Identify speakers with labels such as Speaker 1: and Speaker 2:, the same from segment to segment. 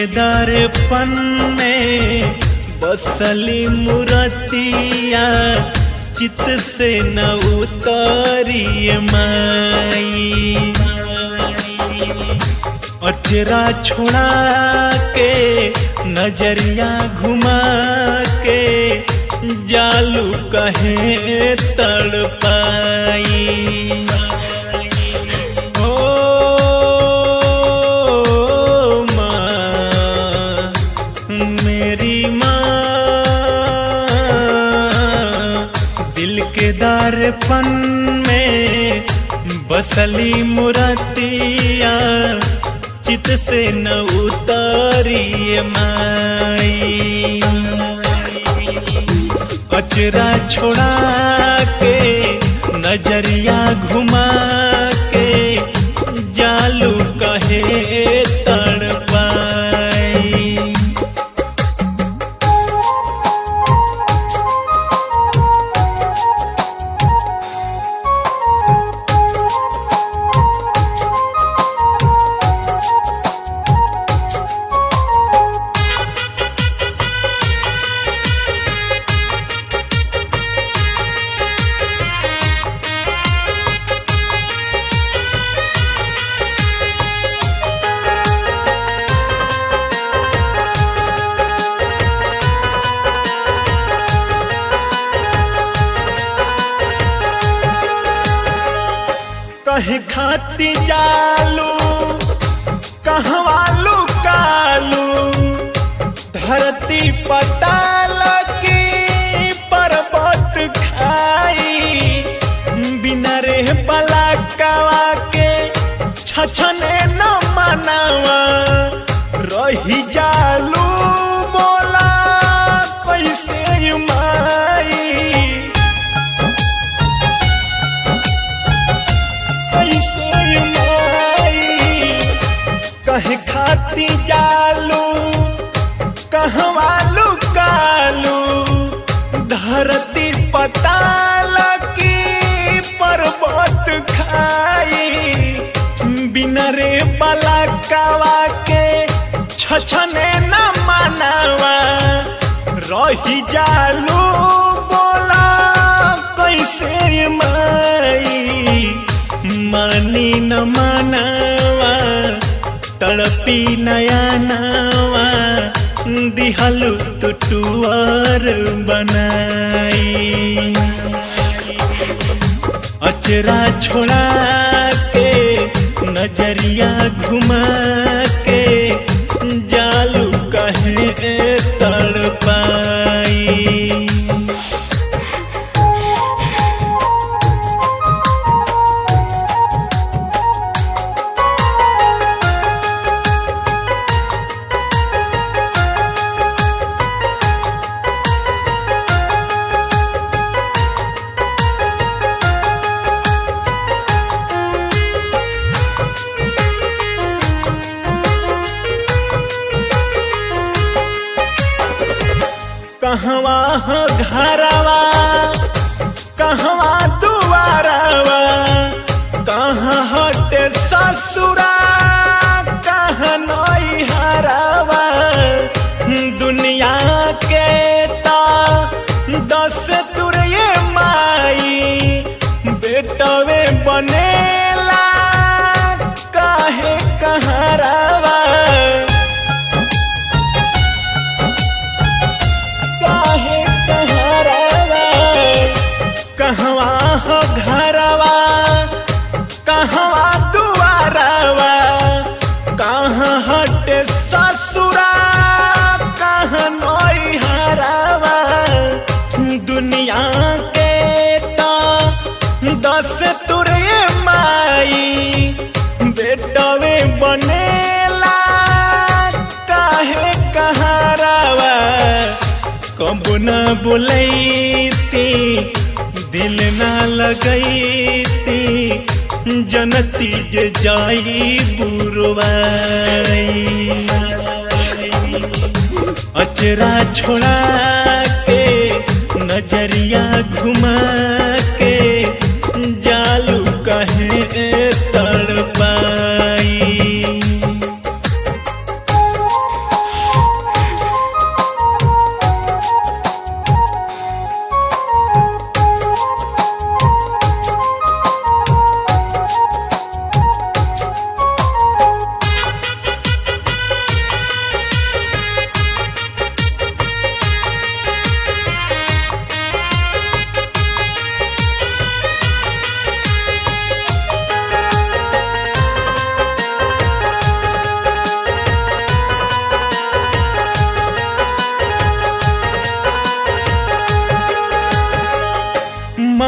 Speaker 1: के दर्पण में बसली मूर्तिया चित से न उतरी माई। अचरा छोड़ा के नजरिया घुमा के जालू कहे तड़पाई। दर्पण में बसली मूर्तिया चित से न उतरी माई। अचरा छोड़ा के नजरिया घुमा के जालू कहे तड़पाई। कहीं खाती जालू कहवा लुकालू धरती पताल की पर्वत खाई। बिना रे बलाकवा के छछने न मनावा रही जालू बोला कैसे माई। कहीं खाती जालू कहवा लुकालू धरती पताल की पर्वत खाई। बिना रे बलाकवा के छछने न मनावा रही जालू बोला कैसे माई। मानी न मनावा तड़पी नया नवा दिहलु तुटुआर बनाई। अचरा छोड़ा के नजरिया घुमा के जालू कहे तड़पाई। कहवा घरवा कहवा दुआरवा कहाँ हटे ससुरा कहाँ नैहरवा। दुनिया के ता 10 तुरये माई बेटवे बनेला काहे कहरवा। कहवा हो घरवा कहवा दुआरवा कहाँ हटे ससुरा कहाँ नैहरवा। दुनिया के ता 10 तुरये माई बेटवे बनेला काहे कहरवा। कबू न बोलैती दिल न लगैती जनती जे जाई बुरवाई। अचरा छोड़ा के नजरिया घुमा के जालू कहे तड़पाई।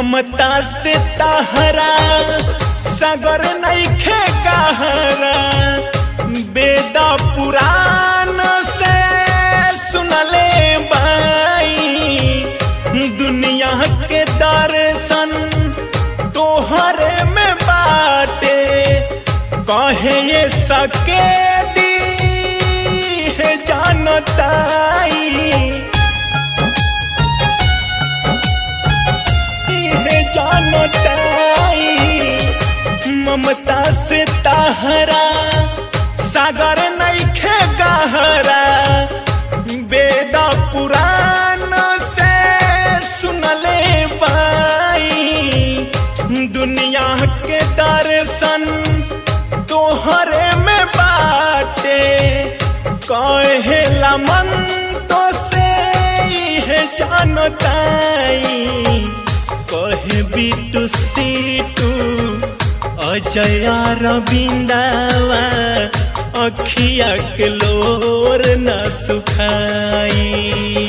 Speaker 1: ममता से तहरा सागर नइखे गहरा, वेदा पुराण से सुनले बाई, दुनिया के दर्शन तोहरे में बाटे, कहे ये सके दी है जानताई, है जानताई। ममता से तहरा सागर नइखे गहरा, वेदा पुराण से सुनले बाई, दुनिया के दर्शन तोहरे में बाटे, कहेला मन तो से है जानताई, कहे भी तू सीटू अजया रविंदावा, अखिया के लोर न सुखाई,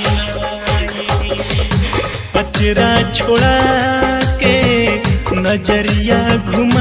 Speaker 1: अचरा छोड़ा के नजरिया घुमा